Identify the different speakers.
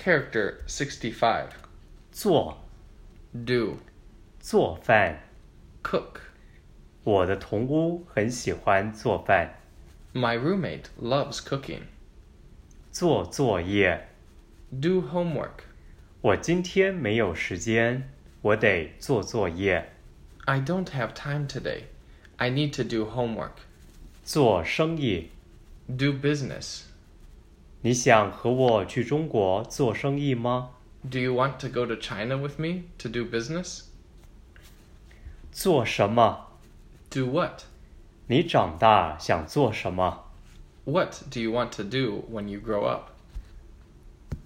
Speaker 1: Character 65.
Speaker 2: 做
Speaker 1: Do.
Speaker 2: 做饭
Speaker 1: Cook.
Speaker 2: 我的同屋很喜欢做饭
Speaker 1: My roommate loves cooking.
Speaker 2: 做作业
Speaker 1: Do homework.
Speaker 2: 我今天没有时间我得做作业
Speaker 1: I don't have time today. I need to do homework.
Speaker 2: 做生意
Speaker 1: Do business.
Speaker 2: 你想和我去中国做生意吗
Speaker 1: Do you want to go to China with me to do business?
Speaker 2: 做什么
Speaker 1: Do what?
Speaker 2: 你长大想做什么
Speaker 1: What do you want to do when you grow up?